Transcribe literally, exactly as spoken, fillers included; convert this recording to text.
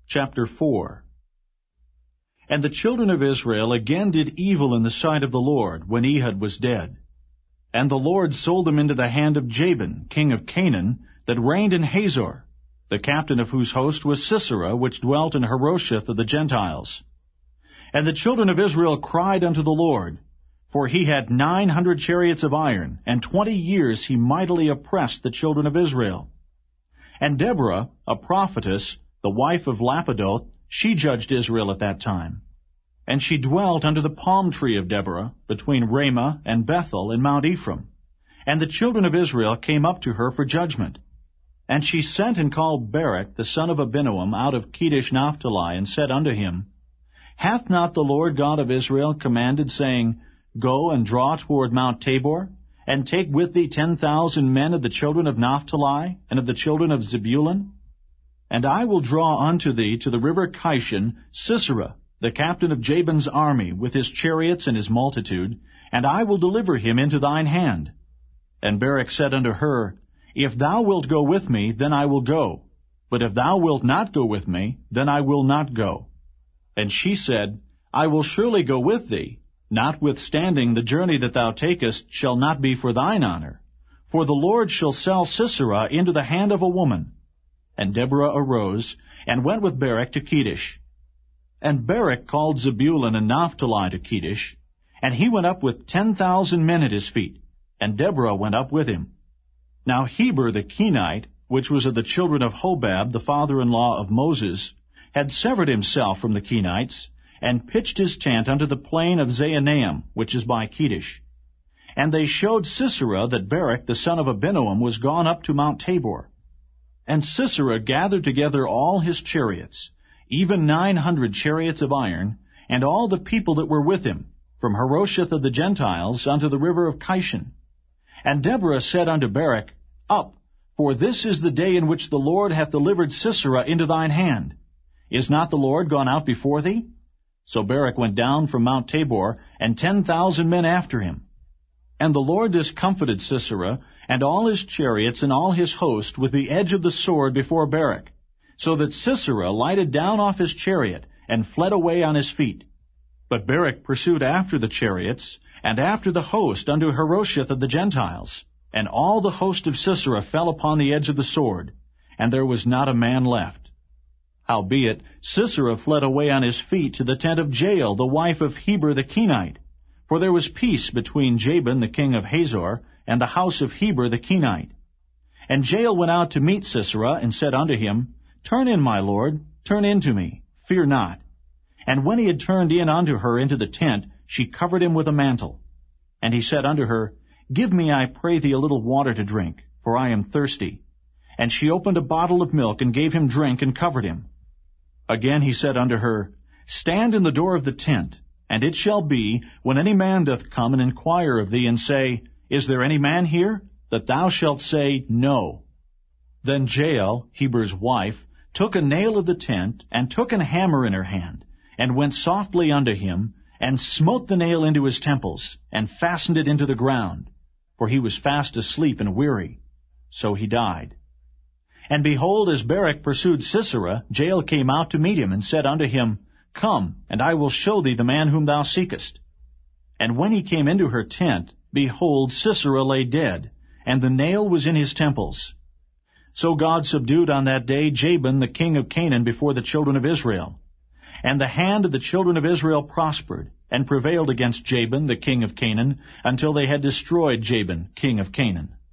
Chapter four. And the children of Israel again did evil in the sight of the Lord, when Ehud was dead. And the Lord sold them into the hand of Jabin, king of Canaan, that reigned in Hazor, the captain of whose host was Sisera, which dwelt in Harosheth of the Gentiles. And the children of Israel cried unto the Lord, for he had nine hundred chariots of iron, and twenty years he mightily oppressed the children of Israel. And Deborah, a prophetess, the wife of Lapidoth, she judged Israel at that time. And she dwelt under the palm tree of Deborah, between Ramah and Bethel in Mount Ephraim. And the children of Israel came up to her for judgment. And she sent and called Barak the son of Abinoam out of Kedesh Naphtali, and said unto him, Hath not the Lord God of Israel commanded, saying, Go and draw toward Mount Tabor, and take with thee ten thousand men of the children of Naphtali, and of the children of Zebulun? And I will draw unto thee to the river Kishon Sisera, the captain of Jabin's army, with his chariots and his multitude, and I will deliver him into thine hand. And Barak said unto her, If thou wilt go with me, then I will go. But if thou wilt not go with me, then I will not go. And she said, I will surely go with thee, notwithstanding the journey that thou takest shall not be for thine honor. For the Lord shall sell Sisera into the hand of a woman. And Deborah arose, and went with Barak to Kedesh. And Barak called Zebulun and Naphtali to Kedesh, and he went up with ten thousand men at his feet, and Deborah went up with him. Now Heber the Kenite, which was of the children of Hobab, the father-in-law of Moses, had severed himself from the Kenites, and pitched his tent unto the plain of Zaanaim, which is by Kedesh. And they showed Sisera that Barak the son of Abinoam was gone up to Mount Tabor. And Sisera gathered together all his chariots, even nine hundred chariots of iron, and all the people that were with him, from Harosheth of the Gentiles unto the river of Kishon. And Deborah said unto Barak, Up, for this is the day in which the Lord hath delivered Sisera into thine hand. Is not the Lord gone out before thee? So Barak went down from Mount Tabor, and ten thousand men after him. And the Lord discomfited Sisera, and all his chariots and all his host, with the edge of the sword before Barak, so that Sisera lighted down off his chariot, and fled away on his feet. But Barak pursued after the chariots, and after the host unto Harosheth of the Gentiles. And all the host of Sisera fell upon the edge of the sword, and there was not a man left. Howbeit Sisera fled away on his feet to the tent of Jael, the wife of Heber the Kenite, for there was peace between Jabin the king of Hazor, and the house of Heber the Kenite. And Jael went out to meet Sisera, and said unto him, Turn in, my lord, turn in to me, fear not. And when he had turned in unto her into the tent, she covered him with a mantle. And he said unto her, Give me, I pray thee, a little water to drink, for I am thirsty. And she opened a bottle of milk, and gave him drink, and covered him. Again he said unto her, Stand in the door of the tent, and it shall be, when any man doth come and inquire of thee, and say, Is there any man here? That thou shalt say, No. Then Jael, Heber's wife, took a nail of the tent, and took an hammer in her hand, and went softly unto him, and smote the nail into his temples, and fastened it into the ground, for he was fast asleep and weary. So he died. And behold, as Barak pursued Sisera, Jael came out to meet him, and said unto him, Come, and I will show thee the man whom thou seekest. And when he came into her tent, behold, Sisera lay dead, and the nail was in his temples. So God subdued on that day Jabin the king of Canaan before the children of Israel. And the hand of the children of Israel prospered, and prevailed against Jabin the king of Canaan, until they had destroyed Jabin king of Canaan.